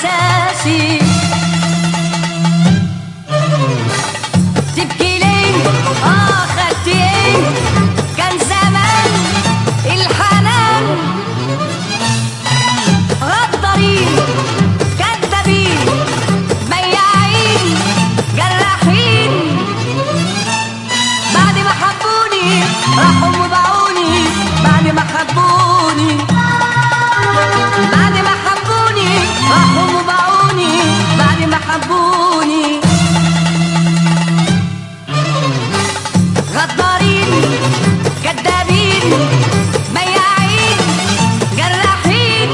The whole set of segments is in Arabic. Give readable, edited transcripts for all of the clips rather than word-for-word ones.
احساسي. تبكي ليه؟ خدت ايه؟ كان زمان الحنان. غدارين كدابين بياعين جراحين، بعد ما حبوني راحوا وباعوني. بعد ما حبوني راحوا وباعوني. بعد ما حبوني غدارين كدابين بياعين جراحين.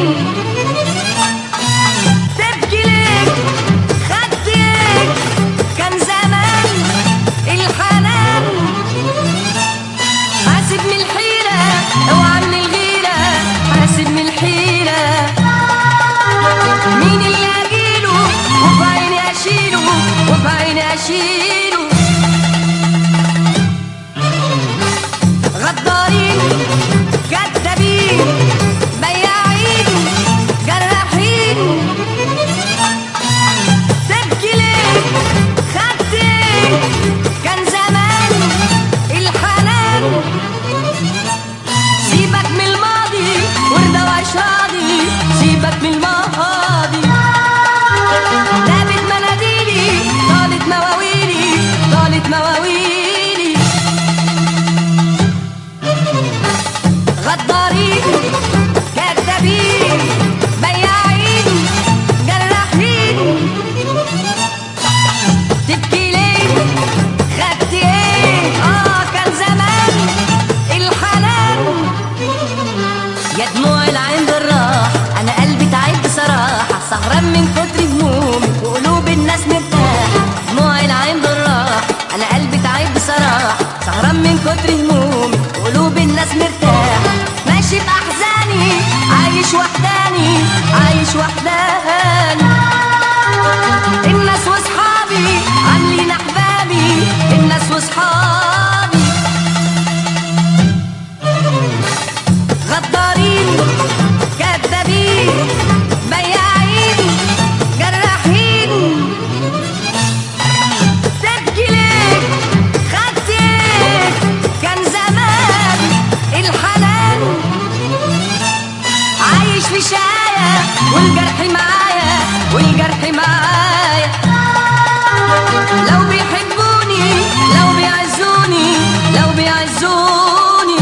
تبكي ليه؟ خدت ايه؟ كان زمان الحنان. حاسب من الحيرة اوعى من الغيرة، حاسب من الحيرة. مين اللي اجيله وفي عيني اشيله، وفي عيني اشيله. غدارين كدابين بياعين جراحين. تبكي ليه؟ خدت ايه؟ كان زمان الحنان. سيبك من الماضي وارضى وعيش راضي، سيبك من الماضي. دابت مناديلي طالت مواويلي، طالت مواويلي. غدارين كدابين بياعين جراحين. تبكي ليه؟ خدت ايه؟ كان زمان الحنان. يا دموع العين بالراحة، انا قلبي تعب بصراحة. سهران من كتر همومي وقلوب الناس مرتاحة. دموع العين بالراحة، انا قلبي تعب بصراحة. سهران من كتر همومي وقلوب الناس مرتاحة. ماشي بأحزاني عايش وحداني، عايش وحداني. الناس واصحابي عاملين احبابي، الناس واصحابي. غدارين كدابين بياعين جراحين. تبكي ليه؟ خدت ايه؟ كان زمان الحنان. عايش في شقايا والجرح معايا، والجرح معايا. لو بيحبوني لو بيعزوني، لو بيعزوني.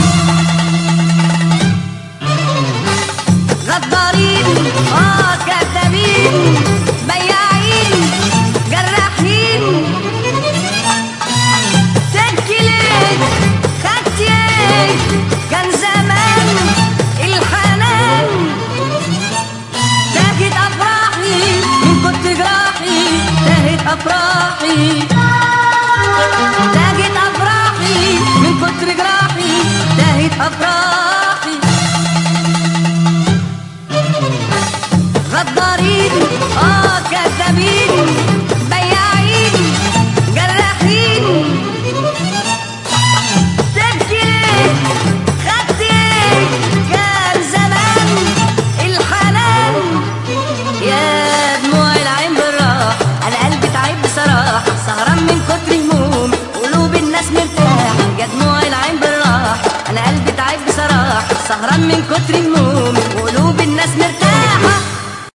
غدارين كدابين بياعين جراحين. تبكي ليه؟ خدت ايه؟ كان زمان الحنان. تاهت افراحي من كتر جراحي، تاهت افراحي. تاهت افراحي من كتر جراحي، تاهت افراحي. غدارين كدابين بياعين جراحين. تبكي ليه؟ خدت ايه؟ كان زمان الحنان. يا دموع العين بالراحة، انا قلبي تعب بصراحة. سهران من كتر همومي قلوب الناس مرتاحة. يا دموع العين بالراحة، انا قلبي تعب بصراحة. سهران من كتر همومي